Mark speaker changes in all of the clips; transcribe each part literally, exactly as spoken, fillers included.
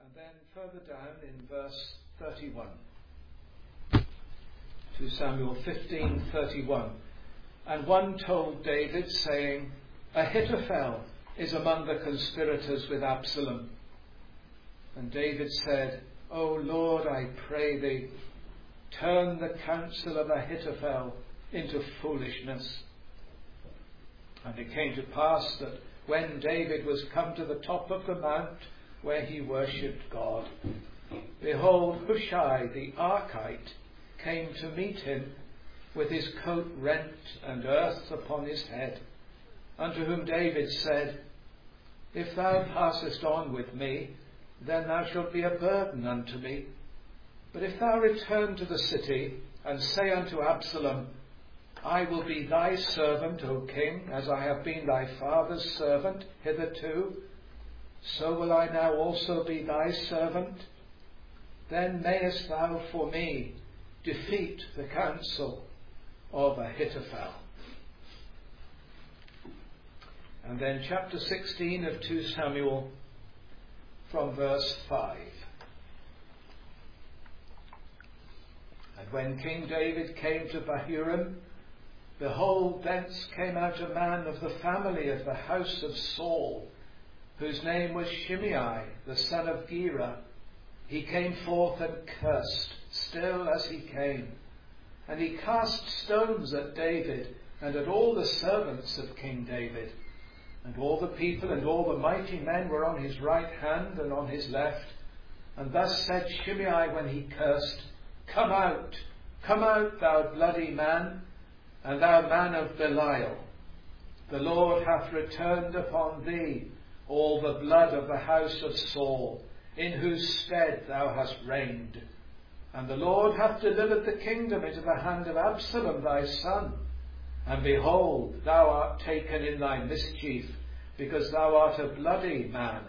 Speaker 1: And then further down in verse thirty-one, Second Samuel fifteen thirty-one, and one told David, saying, Ahithophel is among the conspirators with Absalom. And David said, O Lord, I pray thee, turn the counsel of Ahithophel into foolishness. And it came to pass that when David was come to the top of the mount where he worshipped God, behold, Hushai the Archite came to meet him with his coat rent and earth upon his head, unto whom David said, If thou passest on with me, then thou shalt be a burden unto me. But if thou return to the city, and say unto Absalom, I will be thy servant, O king, as I have been thy father's servant hitherto, so will I now also be thy servant. Then mayest thou for me defeat the counsel of Ahithophel. And then chapter sixteen of Second Samuel from verse five. And when King David came to Bahurim, behold, thence came out a man of the family of the house of Saul, whose name was Shimei, the son of Gera. He came forth and cursed, still as he came. And he cast stones at David, and at all the servants of King David. And all the people and all the mighty men were on his right hand and on his left. And thus said Shimei when he cursed, Come out, come out, thou bloody man, and thou man of Belial. The Lord hath returned upon thee all the blood of the house of Saul, in whose stead thou hast reigned. And the Lord hath delivered the kingdom into the hand of Absalom thy son. And behold, thou art taken in thy mischief, because thou art a bloody man.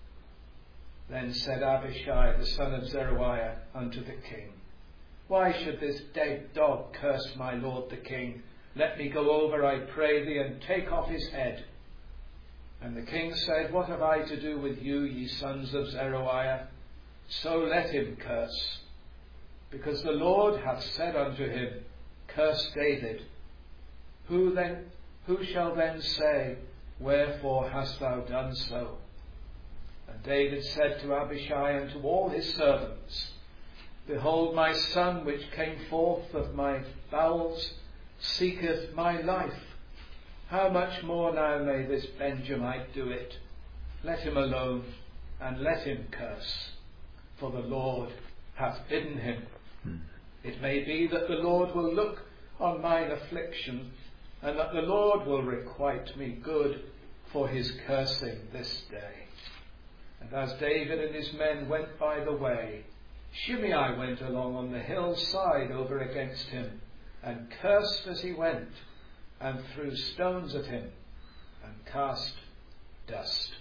Speaker 1: Then said Abishai the son of Zeruiah unto the king, Why should this dead dog curse my lord the king? Let me go over, I pray thee, and take off his head. And the king said, What have I to do with you, ye sons of Zeruiah? So let him curse. Because the Lord hath said unto him, Curse David. Who then, who shall then say, Wherefore hast thou done so? And David said to Abishai and to all his servants, Behold, my son which came forth of my bowels seeketh my life. How much more now may this Benjamite do it? Let him alone, and let him curse, for the Lord hath bidden him. Hmm. It may be that the Lord will look on mine affliction, and that the Lord will requite me good for his cursing this day. And as David and his men went by the way, Shimei went along on the hillside over against him, and cursed as he went, and threw stones at him, and cast dust.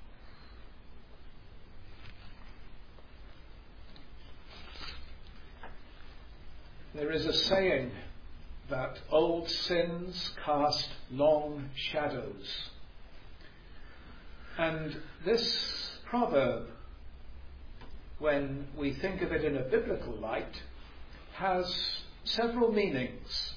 Speaker 1: There is a saying that old sins cast long shadows. And this proverb, when we think of it in a biblical light, has several meanings.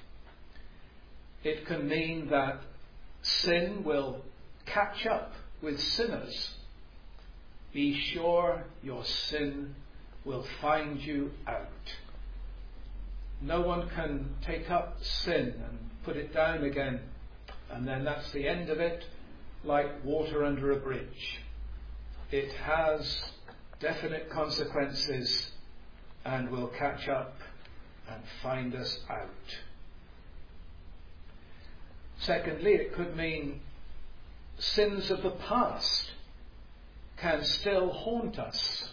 Speaker 1: It can mean that sin will catch up with sinners. Be sure your sin will find you out. No one can take up sin and put it down again, and then that's the end of it, like water under a bridge. It has definite consequences and will catch up and find us out. Secondly, it could mean sins of the past can still haunt us,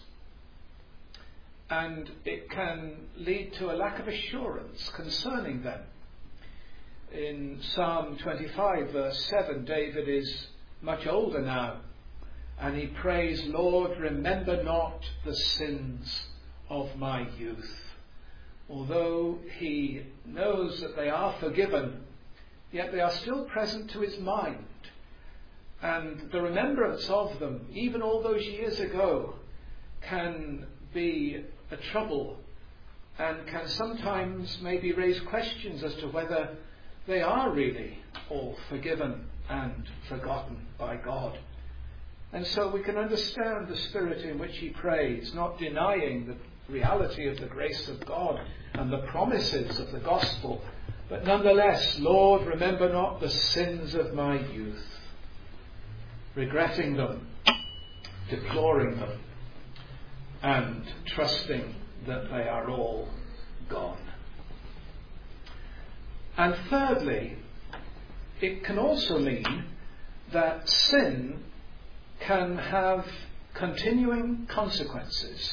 Speaker 1: and it can lead to a lack of assurance concerning them. In Psalm twenty-five, verse seven, David is much older now, and he prays, Lord, remember not the sins of my youth. Although he knows that they are forgiven, yet they are still present to his mind. And the remembrance of them, even all those years ago, can be a trouble and can sometimes maybe raise questions as to whether they are really all forgiven and forgotten by God. And so we can understand the spirit in which he prays, not denying the reality of the grace of God and the promises of the gospel, but nonetheless, Lord, remember not the sins of my youth, regretting them, deploring them, and trusting that they are all gone. And thirdly, it can also mean that sin can have continuing consequences.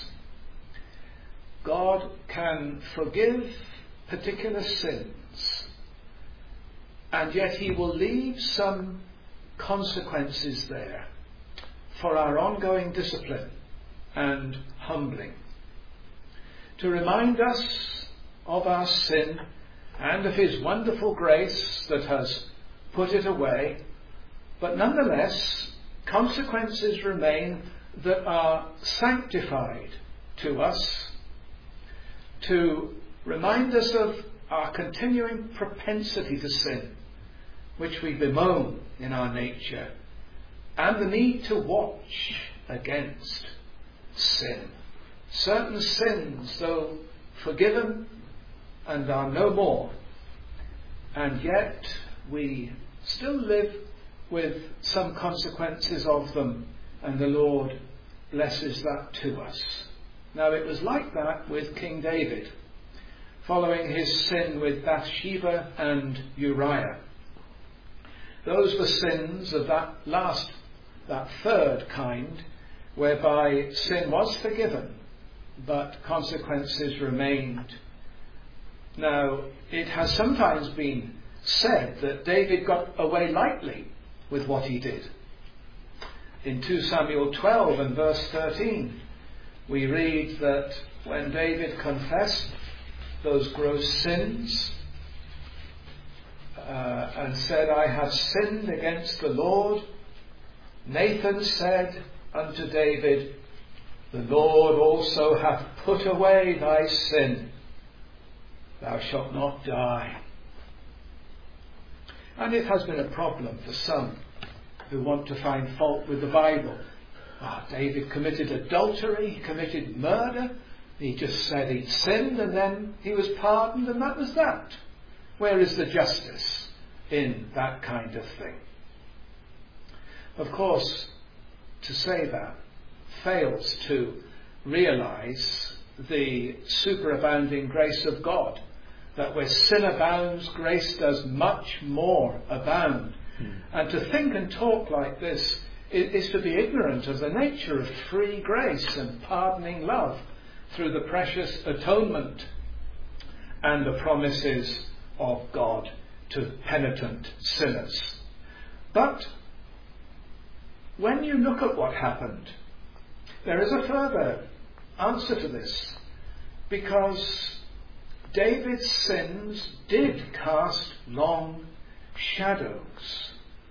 Speaker 1: God can forgive particular sins, and yet he will leave some consequences there for our ongoing discipline and humbling, to remind us of our sin and of his wonderful grace that has put it away, but nonetheless consequences remain that are sanctified to us, to remind us of our continuing propensity to sin, which we bemoan in our nature, and the need to watch against sin. Certain sins, though forgiven and are no more, and yet we still live with some consequences of them, and the Lord blesses that to us. Now, it was like that with King David, following his sin with Bathsheba and Uriah. Those were sins of that last, that third kind, whereby sin was forgiven, but consequences remained. Now, it has sometimes been said that David got away lightly with what he did. In two Samuel twelve and verse thirteen, we read that when David confessed those gross sins uh, and said, I have sinned against the Lord, Nathan said unto David, the Lord also hath put away thy sin. Thou shalt not die. And it has been a problem for some who want to find fault with the Bible. Ah, David committed adultery, he committed murder. He just said he'd sinned and then he was pardoned, and that was that. Where is the justice in that kind of thing? Of course, to say that fails to realize the superabounding grace of God, that where sin abounds, grace does much more abound. Mm. And to think and talk like this is, is to be ignorant of the nature of free grace and pardoning love through the precious atonement and the promises of God to penitent sinners. But when you look at what happened, there is a further answer to this, because David's sins did cast long shadows.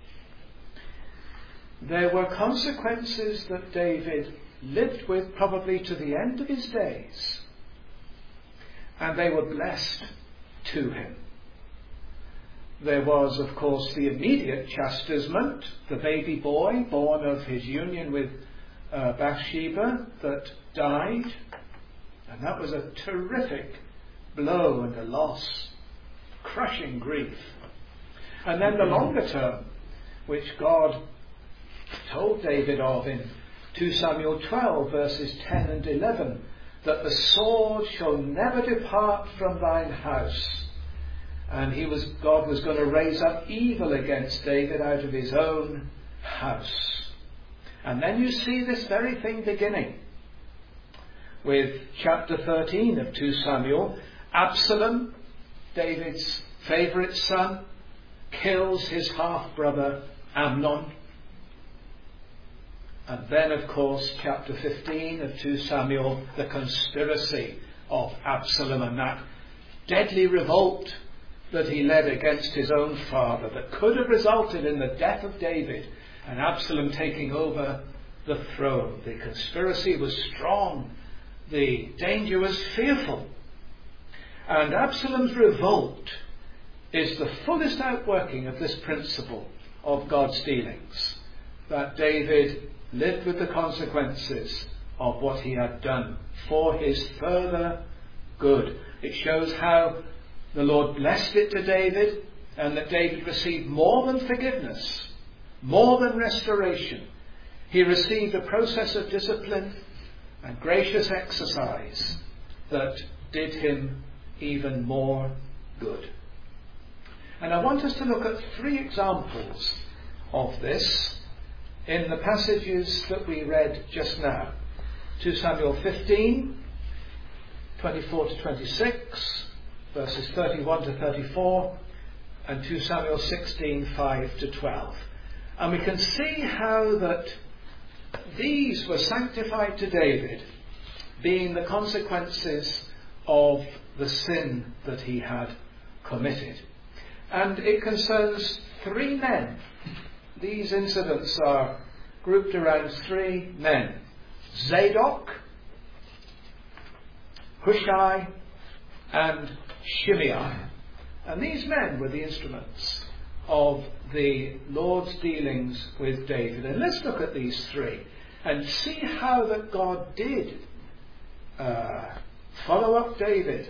Speaker 1: There were consequences that David lived with probably to the end of his days, and they were blessed to him. There was, of course, the immediate chastisement, the baby boy born of his union with uh, Bathsheba that died, and that was a terrific blow and a loss, crushing grief. And then the longer term, which God told David of in two Samuel twelve verses ten and eleven, that the sword shall never depart from thine house. And he was, God was going to raise up evil against David out of his own house. And then you see this very thing beginning with chapter thirteen of two Samuel. Absalom, David's favourite son, kills his half-brother Amnon. And then, of course, chapter fifteen of two Samuel, the conspiracy of Absalom and that deadly revolt that he led against his own father that could have resulted in the death of David and Absalom taking over the throne. The conspiracy was strong. The danger was fearful. And Absalom's revolt is the fullest outworking of this principle of God's dealings, that David lived with the consequences of what he had done for his further good. It shows how the Lord blessed it to David, and that David received more than forgiveness, more than restoration. He received a process of discipline and gracious exercise that did him even more good. And I want us to look at three examples of this in the passages that we read just now. Second Samuel fifteen, twenty-four to twenty-six, verses thirty-one to thirty-four, and Second Samuel sixteen, five to twelve. And we can see how that these were sanctified to David, being the consequences of the sin that he had committed. And it concerns three men. These incidents are grouped around three men: Zadok, Hushai, and Shimei. And these men were the instruments of the Lord's dealings with David. And let's look at these three and see how that God did uh, follow up David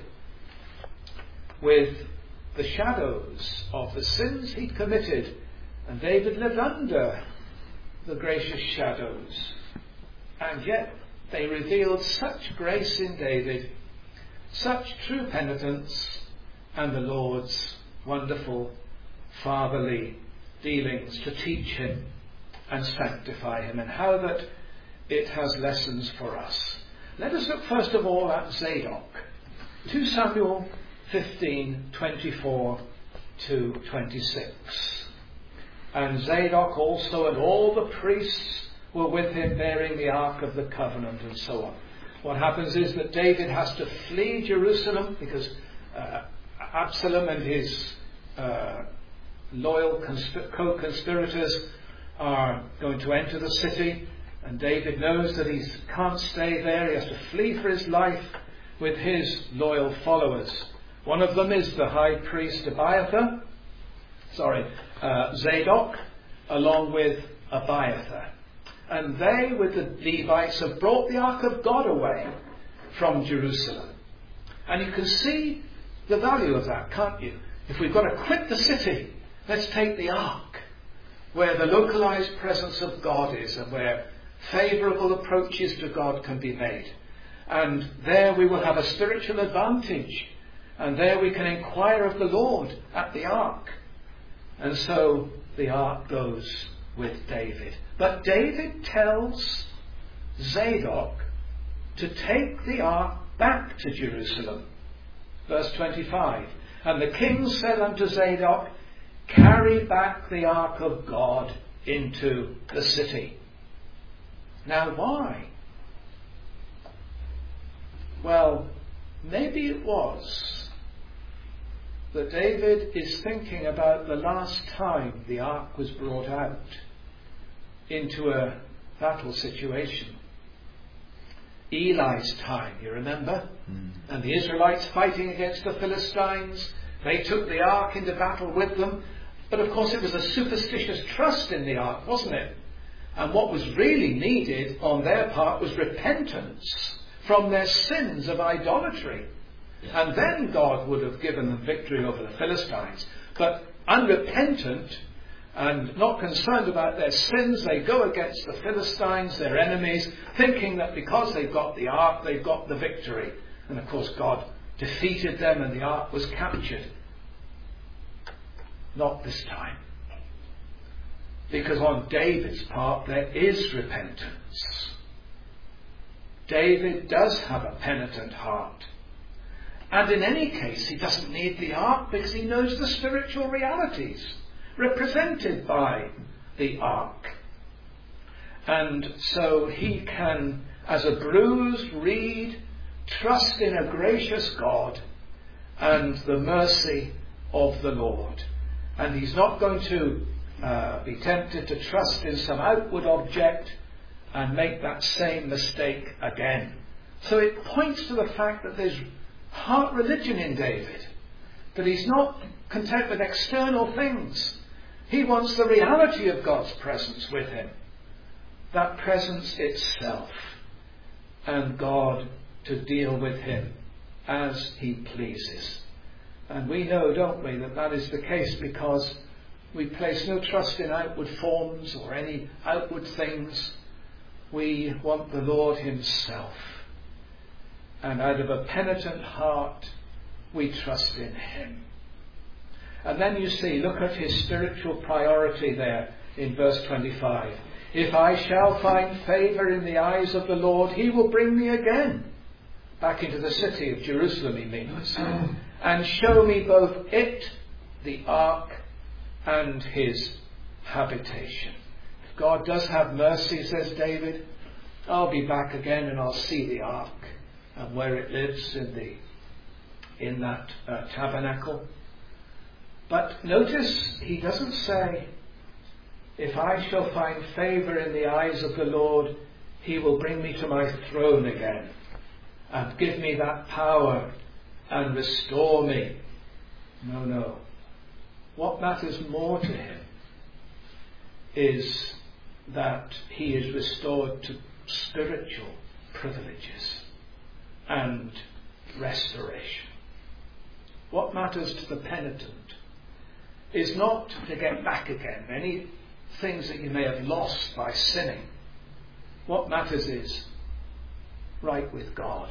Speaker 1: with the shadows of the sins he committed. And David lived under the gracious shadows. And yet they revealed such grace in David, such true penitence, and the Lord's wonderful fatherly dealings to teach him and sanctify him, and how that it has lessons for us. Let us look first of all at Zadok. Second Samuel fifteen, twenty-four to twenty-six. And Zadok also and all the priests were with him, bearing the ark of the covenant, and so on. What happens is that David has to flee Jerusalem because uh, Absalom and his uh, loyal consp- co-conspirators are going to enter the city, and David knows that he can't stay there. He has to flee for his life with his loyal followers. One of them is the high priest Abiathar, sorry, uh, Zadok, along with Abiathar. And they, with the Levites, have brought the ark of God away from Jerusalem. And you can see the value of that, can't you? If we've got to quit the city, let's take the ark, where the localized presence of God is, and where favourable approaches to God can be made. And there we will have a spiritual advantage. And there we can inquire of the Lord at the ark. And so the ark goes with David. But David tells Zadok to take the ark back to Jerusalem. Verse twenty-five. And the king said unto Zadok, carry back the ark of God into the city. Now why? Well, maybe it was that David is thinking about the last time the ark was brought out into a battle situation. Eli's time, you remember? Mm. And the Israelites fighting against the Philistines. They took the ark into battle with them. But of course it was a superstitious trust in the ark, wasn't it? And what was really needed on their part was repentance from their sins of idolatry. And then God would have given them victory over the Philistines. But unrepentant and not concerned about their sins, they go against the Philistines, their enemies, thinking that because they've got the ark, they've got the victory. And of course God defeated them and the ark was captured. Not this time. Because on David's part there is repentance. David does have a penitent heart. And in any case, he doesn't need the ark because he knows the spiritual realities represented by the ark. And so he can, as a bruised reed, trust in a gracious God and the mercy of the Lord. And he's not going to uh, be tempted to trust in some outward object and make that same mistake again. So it points to the fact that there's heart religion in David, that he's not content with external things. He wants the reality of God's presence with him, that presence itself, and God to deal with him as he pleases. And we know, don't we, that that is the case because we place no trust in outward forms or any outward things. We want the Lord himself. And out of a penitent heart, we trust in him. And then you see, look at his spiritual priority there in verse twenty-five. If I shall find favour in the eyes of the Lord, he will bring me again back into the city of Jerusalem, he means, and show me both it, the ark, and his habitation. If God does have mercy, says David, I'll be back again and I'll see the ark and where it lives in the in that uh, tabernacle. But notice he doesn't say, if I shall find favour in the eyes of the Lord, he will bring me to my throne again and give me that power and restore me. No, no. What matters more to him is that he is restored to spiritual privileges and restoration. What matters to the penitent is not to get back again any things that you may have lost by sinning. What matters is right with God,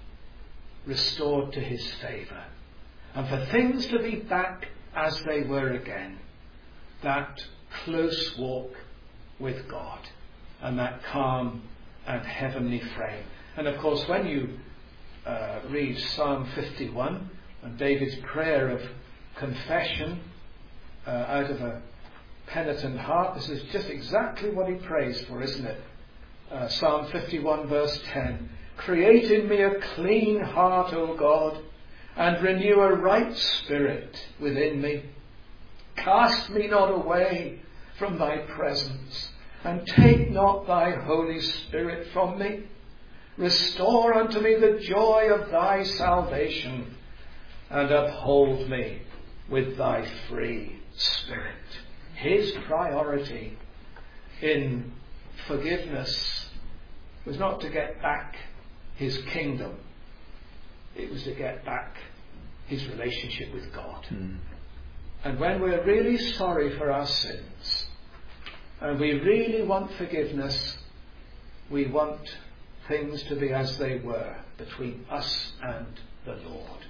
Speaker 1: restored to his favour, and for things to be back as they were again, that close walk with God and that calm and heavenly frame. And of course, when you uh, read Psalm fifty-one and David's prayer of confession uh, out of a penitent heart, this is just exactly what he prays for, isn't it? Uh, Psalm fifty-one verse ten. Create in me a clean heart, O God, and renew a right spirit within me. Cast me not away from thy presence, and take not thy Holy Spirit from me. Restore unto me the joy of thy salvation, and uphold me with thy free spirit. His priority in forgiveness was not to get back his kingdom. It was to get back his relationship with God. Mm. And when we're really sorry for our sins, and we really want forgiveness, we want things to be as they were between us and the Lord.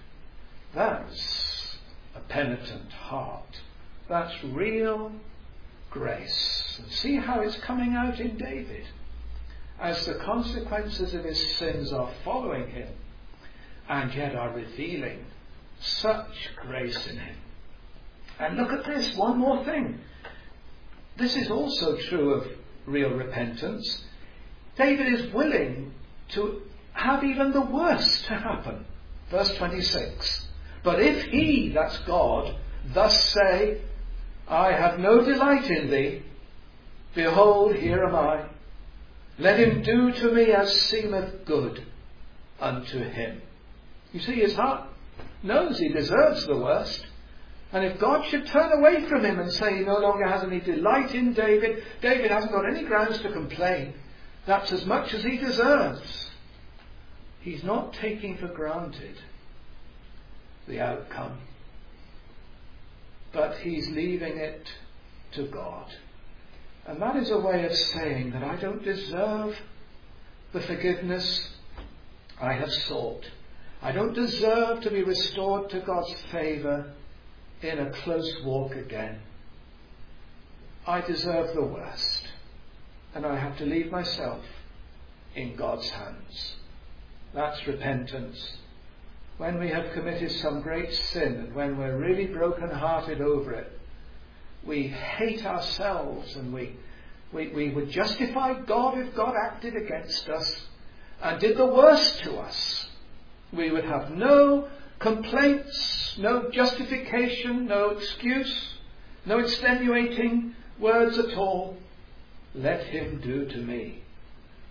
Speaker 1: That's a penitent heart. That's real grace. And see how it's coming out in David as the consequences of his sins are following him and yet are revealing such grace in him. And look at this, one more thing. This is also true of real repentance. David is willing to have even the worst to happen. Verse twenty-six. But if he, that's God, thus say, I have no delight in thee, behold, here am I. Let him do to me as seemeth good unto him. You see, his heart knows he deserves the worst. And if God should turn away from him and say he no longer has any delight in David, David hasn't got any grounds to complain. That's as much as he deserves. He's not taking for granted the outcome, but he's leaving it to God. And that is a way of saying that I don't deserve the forgiveness I have sought. I don't deserve to be restored to God's favour in a close walk again. I deserve the worst, and I have to leave myself in God's hands. That's repentance. When we have committed some great sin and when we're really broken-hearted over it, we hate ourselves and we, we, we would justify God if God acted against us and did the worst to us. We would have no complaints, no justification, no excuse, no extenuating words at all. Let him do to me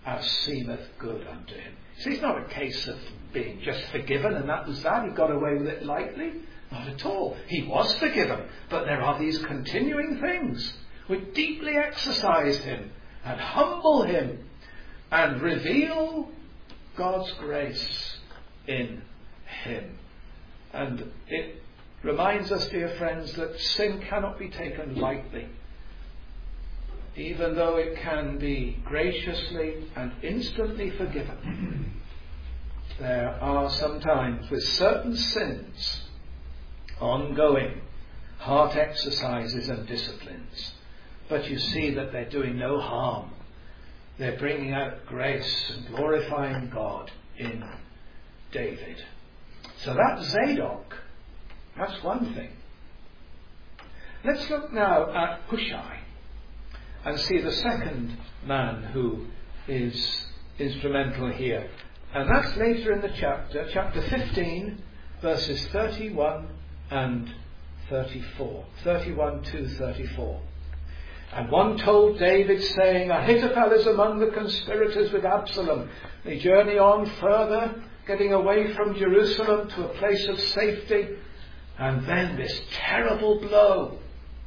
Speaker 1: as seemeth good unto him. See, it's not a case of being just forgiven and that was that. He got away with it lightly. Not at all. He was forgiven. But there are these continuing things which deeply exercise him and humble him and reveal God's grace in him. And it reminds us, dear friends, that sin cannot be taken lightly. Even though it can be graciously and instantly forgiven, there are sometimes with certain sins ongoing heart exercises and disciplines. But you see that they're doing no harm. They're bringing out grace and glorifying God in David. So that's Zadok. That's one thing. Let's look now at Hushai and see the second man who is instrumental here. And that's later in the chapter, chapter fifteen, verses thirty-one and thirty-four. thirty-one to thirty-four. And one told David, saying, Ahithophel is among the conspirators with Absalom. They journey on further, getting away from Jerusalem to a place of safety. And then this terrible blow.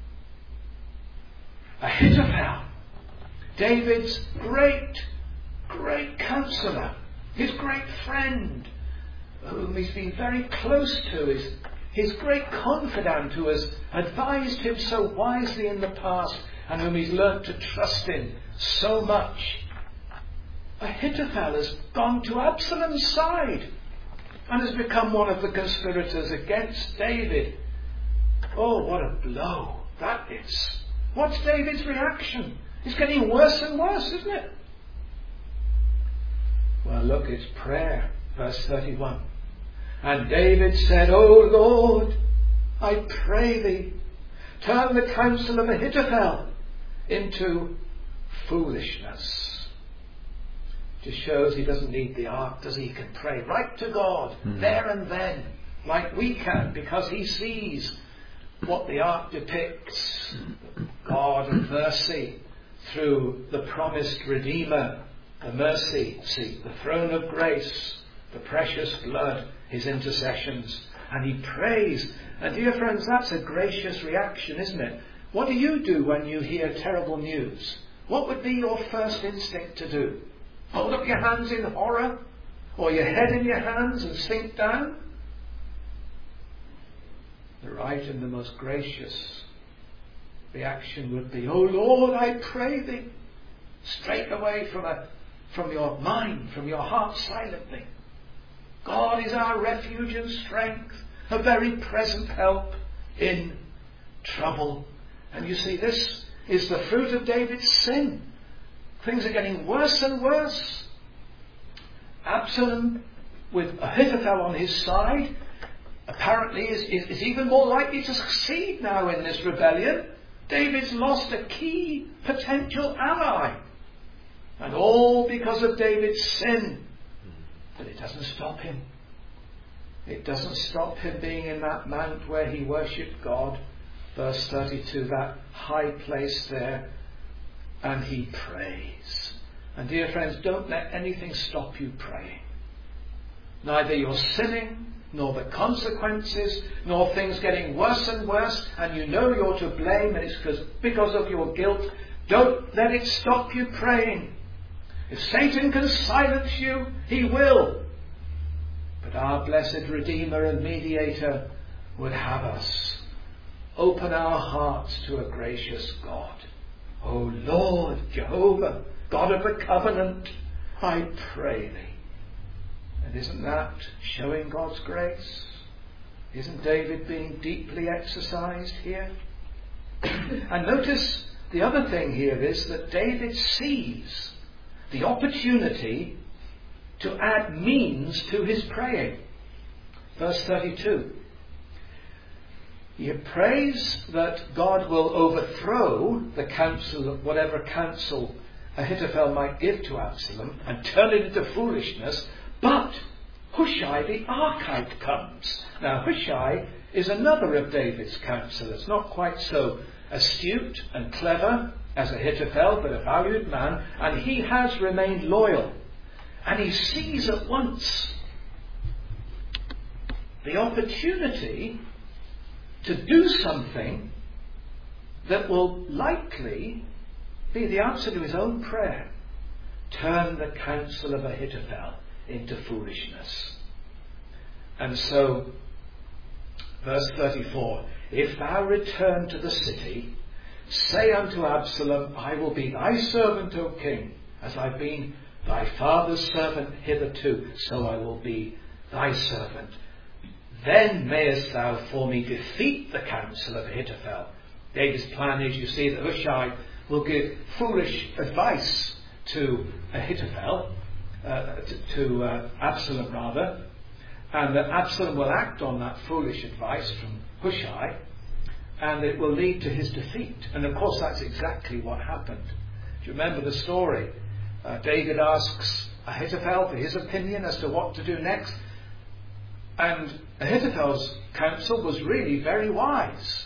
Speaker 1: Ahithophel, David's great, great counselor, his great friend, whom he's been very close to, his, his great confidant who has advised him so wisely in the past and whom he's learnt to trust in so much. Ahithophel has gone to Absalom's side and has become one of the conspirators against David. Oh, what a blow that is. What's David's reaction? It's getting worse and worse, isn't it? Well, look, it's prayer. Verse thirty-one. And David said, O Lord, I pray thee, turn the counsel of Ahithophel into foolishness. Just shows he doesn't need the ark, does he? He can pray right to God, mm. there and then, like we can, because he sees what the ark depicts. God of mercy through the promised Redeemer, the mercy seat, the throne of grace, the precious blood, his intercessions. And he prays. And dear friends, that's a gracious reaction, isn't it? What do you do when you hear terrible news? What would be your first instinct to do? Hold up your hands in horror? Or your head in your hands and sink down? The right and the most gracious reaction would be, O Lord, I pray thee, straight away from, a, from your mind, from your heart silently. God is our refuge and strength, a very present help in trouble. And you see, this is the fruit of David's sin. Things are getting worse and worse. Absalom, with Ahithophel on his side, apparently is, is, is even more likely to succeed now in this rebellion. David's lost a key potential ally. And all because of David's sin. But it doesn't stop him. It doesn't stop him being in that mount where he worshipped God. Verse thirty-two, that high place there. And he prays. And dear friends, don't let anything stop you praying. Neither your sinning, nor the consequences, nor things getting worse and worse, and you know you're to blame, and it's because, because of your guilt. Don't let it stop you praying. If Satan can silence you, he will. But our blessed Redeemer and Mediator would have us open our hearts to a gracious God. O Lord, Jehovah, God of the covenant, I pray thee. And isn't that showing God's grace? Isn't David being deeply exercised here? And notice the other thing here is that David sees the opportunity to add means to his praying. Verse thirty-two. He prays that God will overthrow the counsel of whatever counsel Ahithophel might give to Absalom and turn it into foolishness. But Hushai the Archite comes. Now Hushai is another of David's counselors, not quite so astute and clever as Ahithophel, but a valued man, and he has remained loyal. And he sees at once the opportunity to do something that will likely be the answer to his own prayer. Turn the counsel of Ahithophel into foolishness. And so, verse thirty-four, if thou return to the city, say unto Absalom, I will be thy servant, O king, as I've been thy father's servant hitherto, so I will be thy servant. Then mayest thou for me defeat the counsel of Ahithophel. David's plan is, you see, that Hushai will give foolish advice to Ahithophel, uh, to, to uh, Absalom rather, and that Absalom will act on that foolish advice from Hushai, and it will lead to his defeat. And of course that's exactly what happened. Do you remember the story? Uh, David asks Ahithophel for his opinion as to what to do next, and Ahithophel's counsel was really very wise.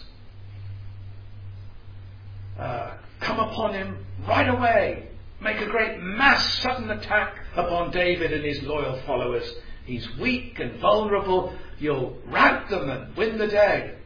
Speaker 1: Uh, come upon him right away. Make a great mass sudden attack upon David and his loyal followers. He's weak and vulnerable. You'll rout them and win the day.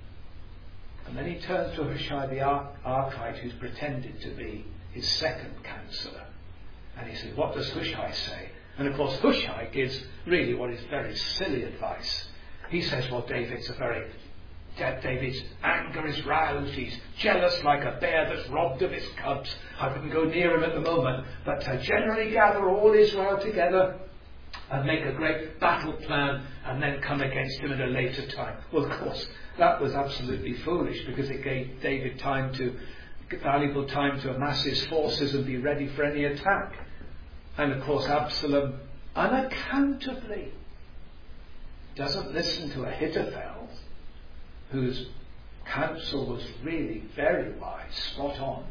Speaker 1: And then he turns to Hushai the Ar- Archite, who's pretended to be his second counsellor. And he says, what does Hushai say? And of course Hushai gives really what is very silly advice. He says, well, David's a very... David's anger is roused. He's jealous like a bear that's robbed of its cubs. I wouldn't go near him at the moment. But to generally gather all Israel together and make a great battle plan and then come against him at a later time. Well, of course, that was absolutely foolish, because it gave David time to, valuable time to amass his forces and be ready for any attack. And of course, Absalom unaccountably doesn't listen to Ahithophel, whose counsel was really very wise, spot on.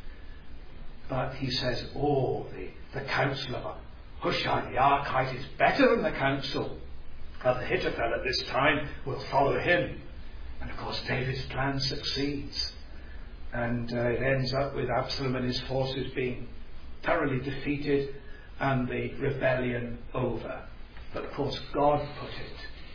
Speaker 1: But he says, oh, the, the counsel of Hushai the Archite is better than the counsel of Ahithophel at this time. We'll follow him. And of course David's plan succeeds. And uh, it ends up with Absalom and his forces being thoroughly defeated and the rebellion over. But of course God put it.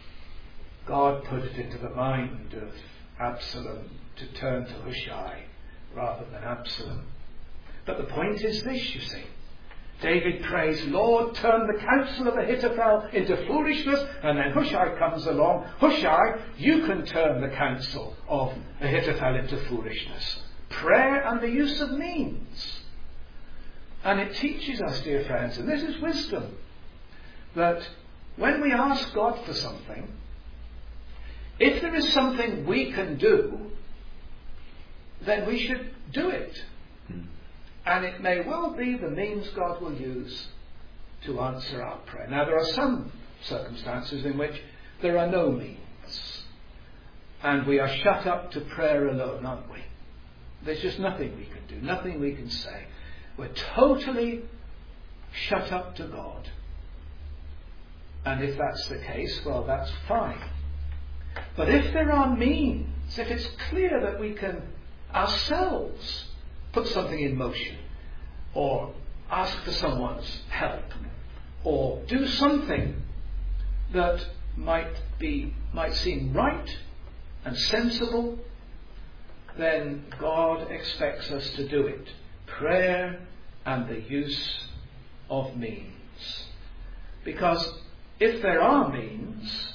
Speaker 1: God put it into the mind of Absalom to turn to Hushai rather than Absalom. But the point is this, you see. David prays, Lord, turn the counsel of Ahithophel into foolishness, and then Hushai comes along. Hushai, you can turn the counsel of Ahithophel into foolishness. Prayer and the use of means. And it teaches us, dear friends, and this is wisdom, that when we ask God for something, if there is something we can do, then we should do it. Hmm. And it may well be the means God will use to answer our prayer. Now, there are some circumstances in which there are no means. And we are shut up to prayer alone, aren't we? There's just nothing we can do, nothing we can say. We're totally shut up to God. And if that's the case, well, that's fine. But if there are means, if it's clear that we can ourselves put something in motion, or ask for someone's help, or do something that might be might seem right and sensible, then God expects us to do it. Prayer and the use of means. Because if there are means,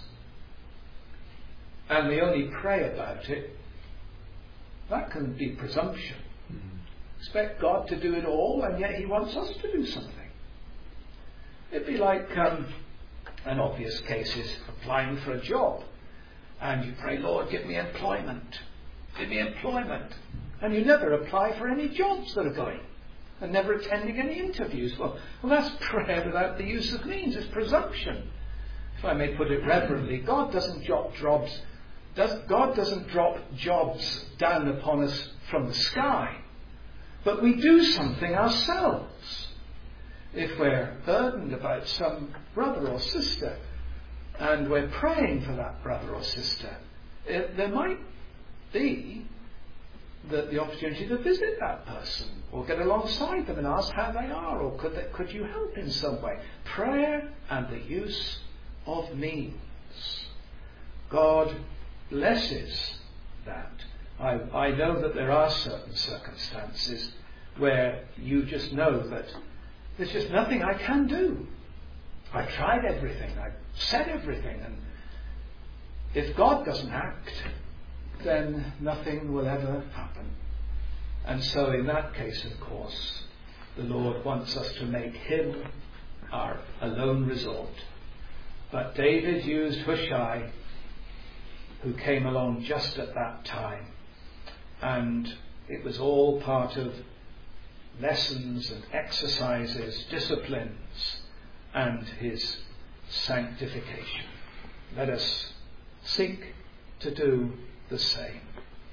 Speaker 1: and we only pray about it, that can be presumption. Mm-hmm. Expect God to do it all, and yet he wants us to do something. It'd be like, um, an obvious case is applying for a job. And you pray, Lord, give me employment. Give me employment. And you never apply for any jobs that are going. And never attending any interviews. Well, well, that's prayer without the use of means. It's presumption. If I may put it reverently, God doesn't drop jobs. Does, God doesn't drop jobs down upon us from the sky. But we do something ourselves. If we're burdened about some brother or sister, and we're praying for that brother or sister, it, there might be the, the opportunity to visit that person or get alongside them and ask how they are, or could, they, could you help in some way? Prayer and the use of means. God blesses that. I, I know that there are certain circumstances where you just know that there's just nothing I can do. I tried everything, I said everything, and if God doesn't act, then nothing will ever happen. And so in that case, of course, the Lord wants us to make him our alone resort. But David used Hushai, who came along just at that time. And it was all part of lessons and exercises, disciplines, and his sanctification. Let us seek to do the same.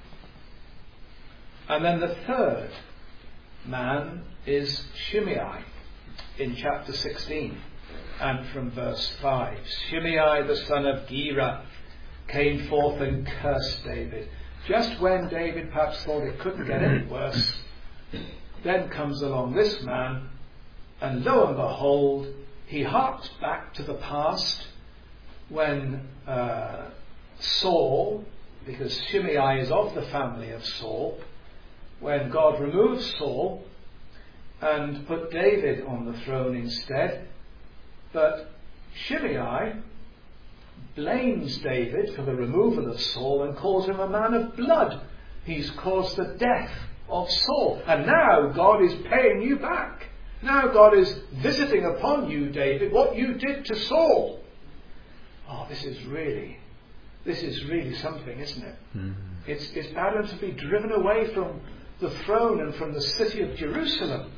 Speaker 1: And then the third man is Shimei in chapter sixteen and from verse five. Shimei the son of Gera came forth and cursed David. Just when David perhaps thought it couldn't get any worse, then comes along this man, and lo and behold, he harks back to the past when uh, Saul, because Shimei is of the family of Saul, when God removed Saul and put David on the throne instead. But Shimei blames David for the removal of Saul and calls him a man of blood. He's caused the death of Saul. And now God is paying you back. Now God is visiting upon you, David, what you did to Saul. Oh, this is really, this is really something, isn't it? Mm-hmm. It's, it's bad enough to be driven away from the throne and from the city of Jerusalem.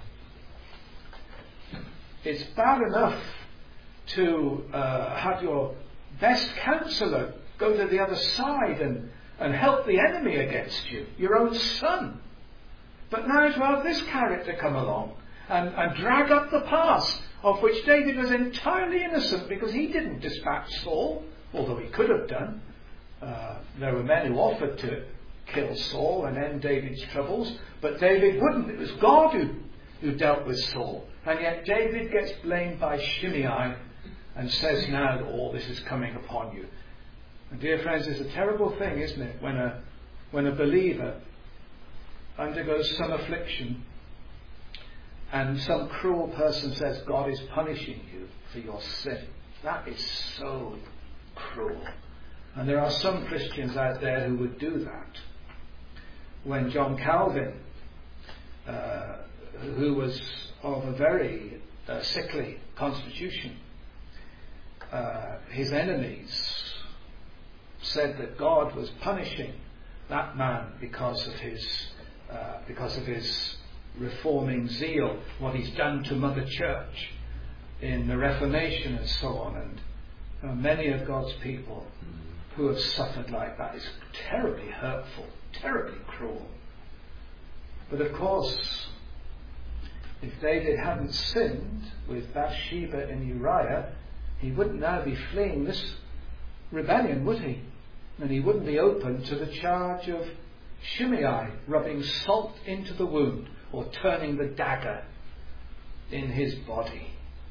Speaker 1: It's bad enough to uh, have your best counselor go to the other side and, and help the enemy against you, your own son. But now to have this character come along and, and drag up the past, of which David was entirely innocent because he didn't dispatch Saul, although he could have done. Uh, there were men who offered to kill Saul and end David's troubles, but David wouldn't. It was God who, who dealt with Saul. And yet David gets blamed by Shimei and says now that all this is coming upon you. And dear friends, it's a terrible thing, isn't it, when a, when a believer undergoes some affliction and some cruel person says God is punishing you for your sin. That is so cruel. And there are some Christians out there who would do that. When John Calvin, uh, who was of a very uh, sickly constitution, uh, his enemies said that God was punishing that man because of his uh, because of his reforming zeal, what he's done to Mother Church in the Reformation and so on. And uh, many of God's people who have suffered like that is terribly hurtful, terribly cruel. But of course, if David hadn't sinned with Bathsheba and Uriah, he wouldn't now be fleeing this rebellion, would he? And he wouldn't be open to the charge of Shimei rubbing salt into the wound or turning the dagger in his body.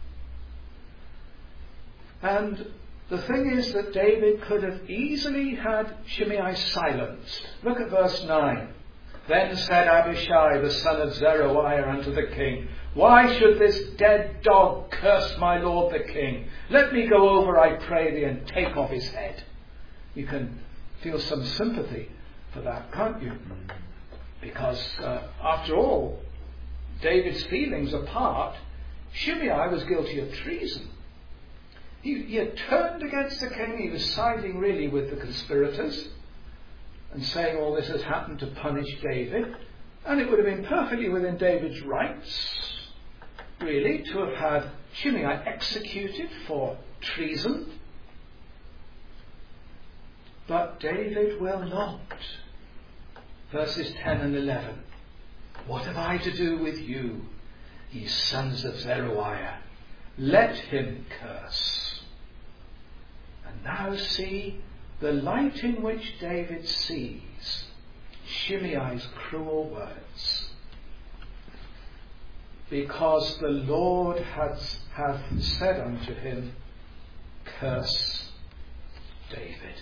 Speaker 1: And the thing is that David could have easily had Shimei silenced. Look at verse nine. Then said Abishai the son of Zeruiah unto the king, Why should this dead dog curse my lord the king? Let me go over, I pray thee, and take off his head. You can feel some sympathy for that, can't you? Because uh, after all, David's feelings apart, Shimei was guilty of treason. He, he had turned against the king. He was siding really with the conspirators and saying all this has happened to punish David. And it would have been perfectly within David's rights, really, to have had Shimei executed for treason. But David will not. Verses ten and eleven. What have I to do with you, ye sons of Zeruiah? Let him curse. And now see the light in which David sees Shimei's cruel words. Because the Lord hath, hath said unto him, curse David.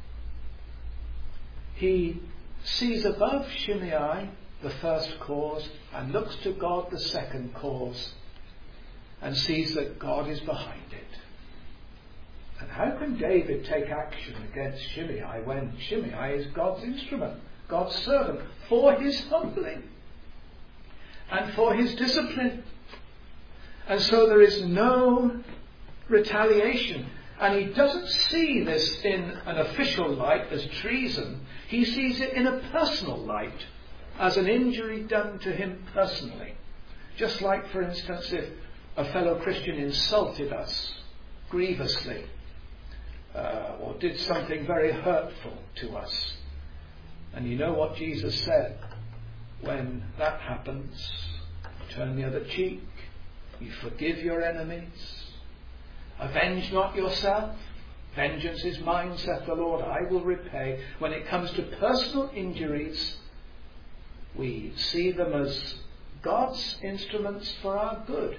Speaker 1: He sees above Shimei the first cause and looks to God the second cause and sees that God is behind it. And how can David take action against Shimei when Shimei is God's instrument, God's servant, for his humbling and for his discipline? And so there is no retaliation. And he doesn't see this in an official light as treason. He sees it in a personal light as an injury done to him personally. Just like, for instance, if a fellow Christian insulted us grievously uh, or did something very hurtful to us. And you know what Jesus said when that happens? Turn the other cheek. You forgive your enemies. Avenge not yourself. Vengeance is mine, saith the Lord. I will repay. When it comes to personal injuries, we see them as God's instruments for our good.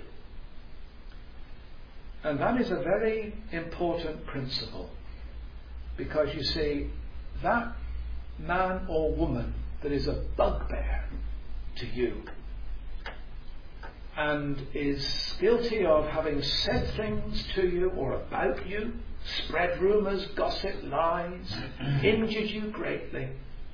Speaker 1: And that is a very important principle. Because you see, that man or woman that is a bugbear to you and is guilty of having said things to you or about you, spread rumours, gossip, lies, injured you greatly,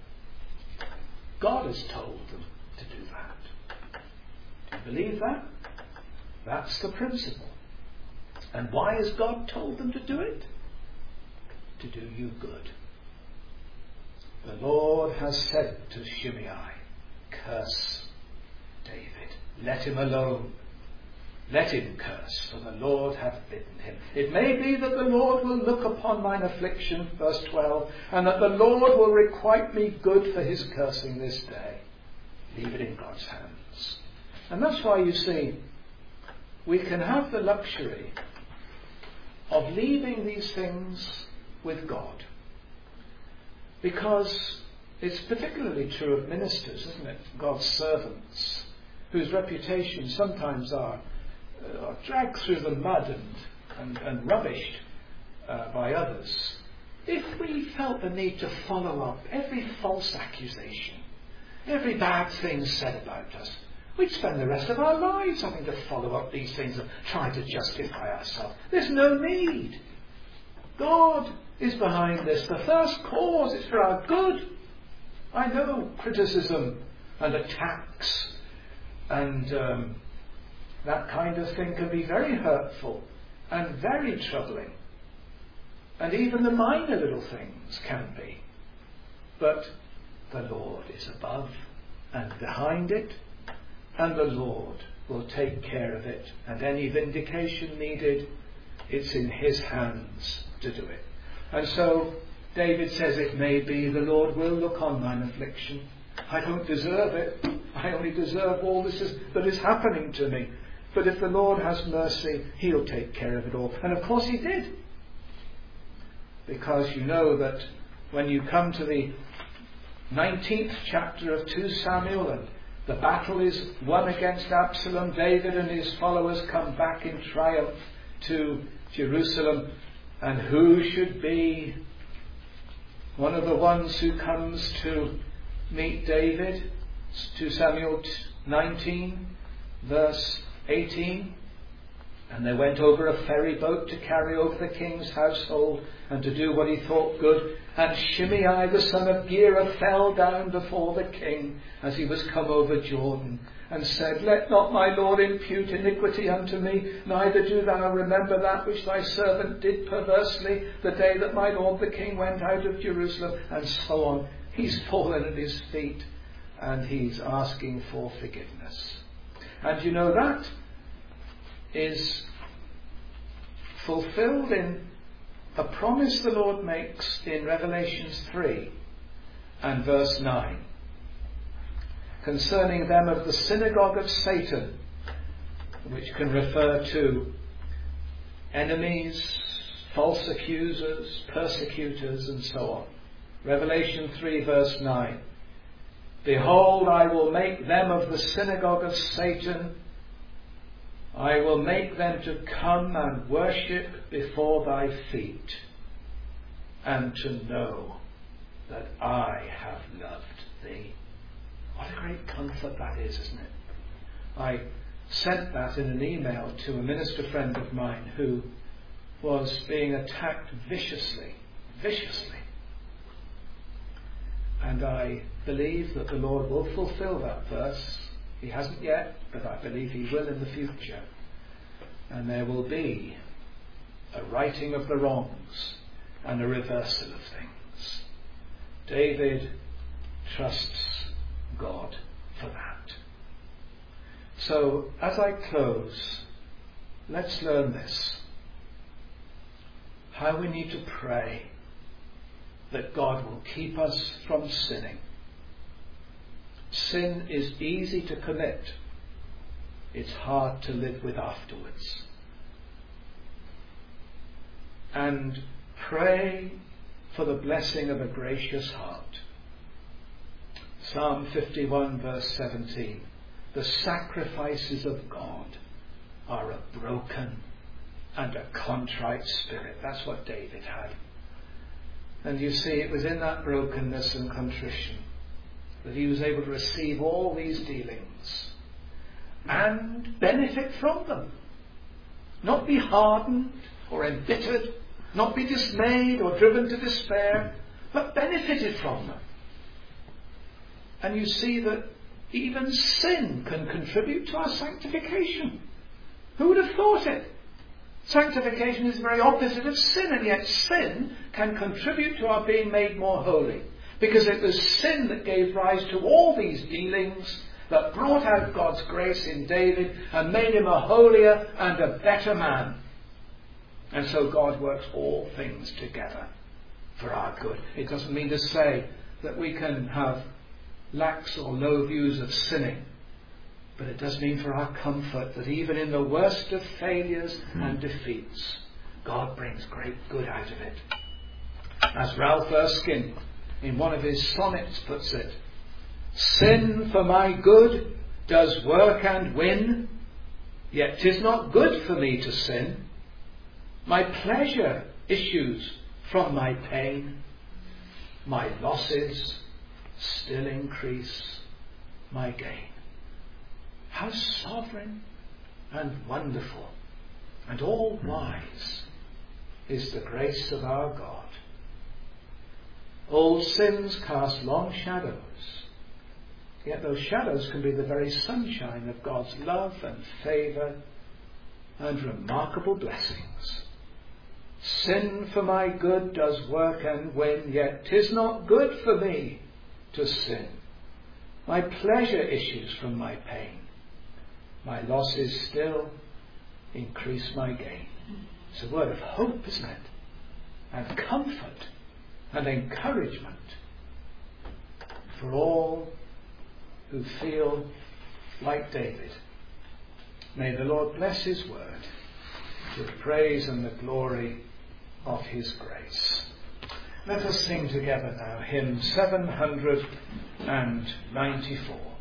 Speaker 1: God has told them to do that. Do you believe that? That's the principle. And why has God told them to do it? To do you good. The Lord has said to Shimei, curse David. Let him alone. Let him curse, for the Lord hath bidden him. It may be that the Lord will look upon mine affliction, verse twelve, and that the Lord will requite me good for his cursing this day. Leave it in God's hands. And that's why you see, we can have the luxury of leaving these things with God. Because it's particularly true of ministers, isn't it? God's servants, whose reputations sometimes are, uh, are dragged through the mud and, and, and rubbished uh, by others. If we felt the need to follow up every false accusation, every bad thing said about us, we'd spend the rest of our lives having to follow up these things and try to justify ourselves. There's no need. God is behind this. The first cause is for our good. I know criticism and attacks and um, that kind of thing can be very hurtful and very troubling. And even the minor little things can be. But the Lord is above and behind it, and the Lord will take care of it. And any vindication needed, it's in his hands to do it. And so David says, it may be the Lord will look on mine affliction. I don't deserve it. I only deserve all this is, that is happening to me. But if the Lord has mercy, he'll take care of it all. And of course he did. Because you know that when you come to the nineteenth chapter of Second Samuel and the battle is won against Absalom, David and his followers come back in triumph to Jerusalem. And who should be one of the ones who comes to meet David? Second Samuel nineteen, verse eighteen. And they went over a ferry boat to carry over the king's household and to do what he thought good. And Shimei the son of Gera fell down before the king as he was come over Jordan, and said, Let not my lord impute iniquity unto me, neither do thou remember that which thy servant did perversely the day that my lord the king went out of Jerusalem, and so on. He's fallen at his feet and he's asking for forgiveness. And you know that is fulfilled in a promise the Lord makes in Revelation three and verse nine concerning them of the synagogue of Satan, which can refer to enemies, false accusers, persecutors, and so on. Revelation three verse nine. Behold, I will make them of the synagogue of Satan. I will make them to come and worship before thy feet, and to know that I have loved thee. What a great comfort that is, isn't it? I sent that in an email to a minister friend of mine who was being attacked viciously, viciously. And I believe that the Lord will fulfill that verse. He hasn't yet, but I believe he will in the future. And there will be a righting of the wrongs and a reversal of things. David trusts God for that. So, as I close, let's learn this. How we need to pray that God will keep us from sinning. Sin is easy to commit. It's hard to live with afterwards. And pray for the blessing of a gracious heart. Psalm fifty-one verse seventeen. The sacrifices of God are a broken and a contrite spirit. That's what David had. And you see, it was in that brokenness and contrition that he was able to receive all these dealings and benefit from them. Not be hardened or embittered, not be dismayed or driven to despair, but benefited from them. And you see that even sin can contribute to our sanctification. Who would have thought it? Sanctification is the very opposite of sin, and yet sin can contribute to our being made more holy. Because it was sin that gave rise to all these dealings, that brought out God's grace in David and made him a holier and a better man. And so God works all things together for our good. It doesn't mean to say that we can have lax or low views of sinning. But it does mean for our comfort that even in the worst of failures and defeats, God brings great good out of it. As Ralph Erskine in one of his sonnets puts it, sin for my good does work and win, yet 'tis not good for me to sin. My pleasure issues from my pain. My losses still increase my gain. How sovereign and wonderful and all wise is the grace of our God. Old sins cast long shadows, yet those shadows can be the very sunshine of God's love and favour and remarkable blessings. Sin for my good does work and win, yet 'tis not good for me to sin. My pleasure issues from my pain. My losses still increase my gain. It's a word of hope, isn't it? And comfort and encouragement for all who feel like David. May the Lord bless his word to the praise and the glory of his grace. Let us sing together now hymn seven hundred ninety-four.